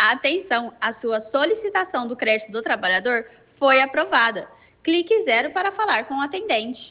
Atenção, a sua solicitação do crédito do trabalhador foi aprovada. Clique 0 para falar com o atendente.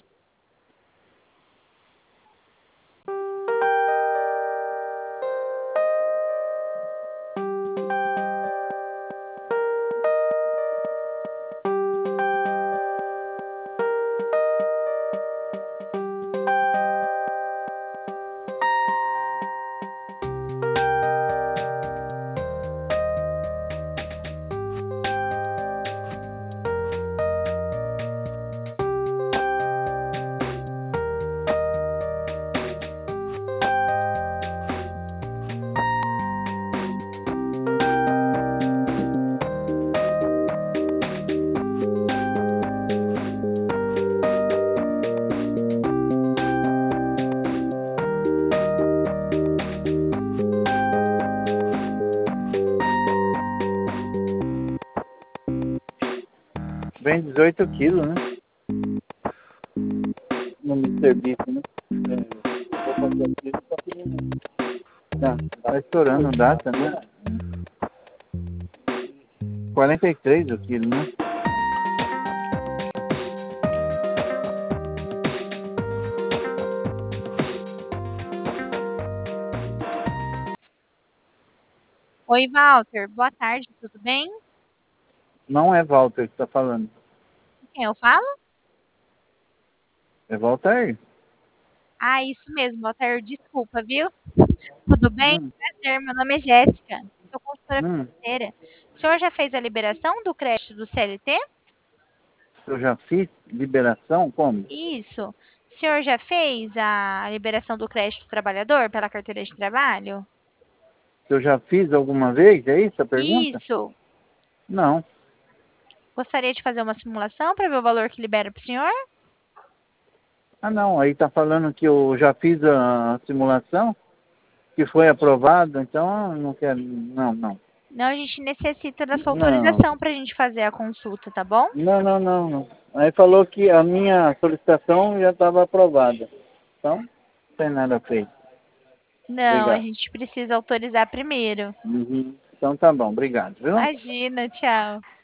Vem 18 quilos, né? No serviço, né? Vou fazer aqui, só que tá estourando data, né? 43 o quilo, né? Oi, Walter. Boa tarde, tudo bem? Não é Walter que tá falando. Com quem eu falo? É Walter? Ah, isso mesmo, Walter. Desculpa, viu? Tudo bem? Hum, Prazer, meu nome é Jéssica. Sou consultora hum. financeira. O senhor já fez a liberação do crédito do CLT? Eu já fiz liberação? Como? Isso. O senhor já fez a liberação do crédito do trabalhador pela carteira de trabalho? Eu já fiz alguma vez? É isso a pergunta? Isso. Não. Gostaria de fazer uma simulação para ver o valor que libera para o senhor? Ah, não. Aí tá falando que eu já fiz a simulação, que foi aprovado, então eu não quero. Não, não. Não, a gente necessita da sua Não. autorização para a gente fazer a consulta, tá bom? Não, não, não, não. Aí falou que a minha solicitação já estava aprovada. Então, não tem nada feito. Não, a Obrigado. gente precisa autorizar primeiro. Uhum. Então tá bom, obrigado, viu? Imagina, tchau.